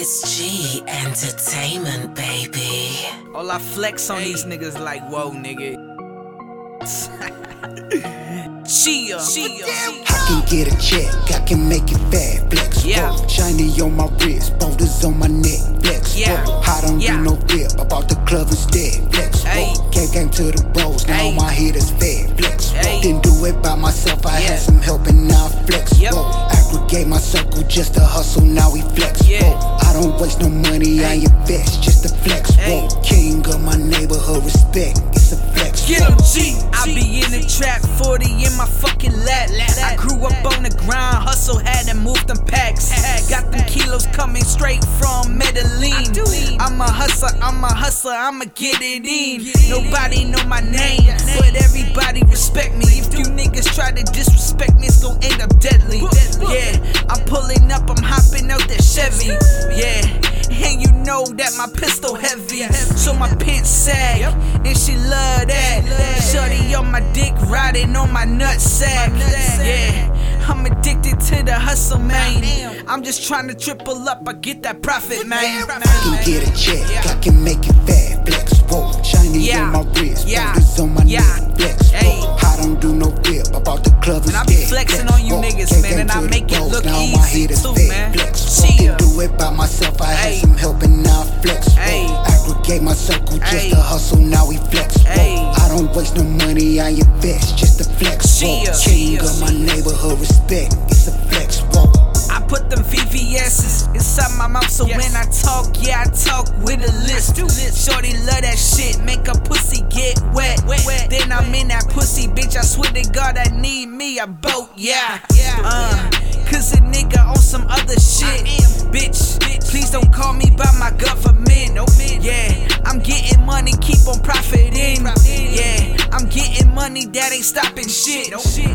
It's G Entertainment, baby. All I flex on these niggas like, whoa, nigga. Chia. I can get a check, I can make it fat, flex, Yeah. whoa. Shiny on my wrist, boulders on my neck, flex, Yeah. whoa. I don't Yeah. do no rip about the club instead, flex, Ay. whoa. Came to the bros, now Ay. my head is fed, flex, Ay. whoa. Didn't do it by myself, I Yeah. had some help and now I flex, Yep. whoa. Aggregate my circle just to hustle, now we flex, Yeah. whoa. I don't waste no money, I Ay. invest just to flex, Ay. whoa. King of my neighborhood, respect, it's a flex, Get whoa. him, G. I be in the trap, 40 in my fucking lap. I grew up on the grind, hustle, had to move them packs. Got them kilos coming straight from Medellin. I'm a hustler, I'ma get it in. Nobody know my name, but everybody respect me. If you niggas try to disrespect me, it's gon' end up deadly. Yeah, I'm pulling up, I'm hopping out that Chevy. Yeah. And you know that my pistol heavy, so my pants sag, and she love that. Shorty on my dick, riding on my nutsack. Yeah, I'm addicted to the hustle, man. I'm just trying to triple up, I get that profit, man. I can get a check, I can make it fat, flex, whoa. Shiny on my wrist, boulders on my neck, flex, whoa. I don't do no rip about the club And I be flexing on you niggas, man, and I make it look easy too, man. Didn't do it by myself, I had some help and now I flex, whoa. Aggregate my circle just to hustle, now we flex, whoa. I don't waste no money, I invest just to flex, whoa. King of my neighborhood, respect, it's a flex, whoa. I put them VVS's inside my mouth, so when I talk, yeah, I talk with a list. Shorty love that shit, make a pussy get wet. Then I'm in that pussy, bitch, I swear to God, I need me a boat, yeah. Cause a nigga on some other shit. Bitch, please don't call me by my government. Yeah, I'm getting money, keep on profiting. Yeah, I'm getting money, that ain't stopping shit.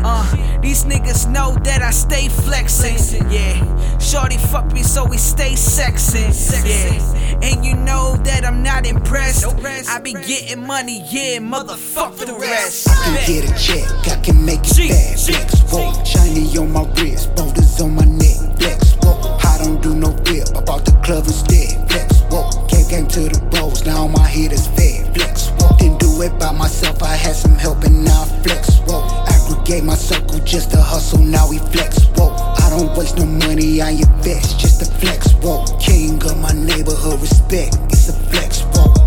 These niggas know that I stay flexing. Yeah, shorty fuck me, so we stay sexing. Yeah, and you know that I'm not impressed. I be getting money, yeah, motherfuck the rest. I can get a check, I can make it fat, flex, whoa. Shiny on my wrist, boulders on my neck, flex, whoa. I don't do no rip about the club instead, flex, whoa. Came to the bros, now my head is fed, flex, whoa. Didn't do it by myself, I had some help and now I flex, whoa. Aggregate my circle just to hustle, now we flex, whoa. I don't waste no money, I invest just to flex, whoa. King of my neighborhood, respect, it's a flex, whoa.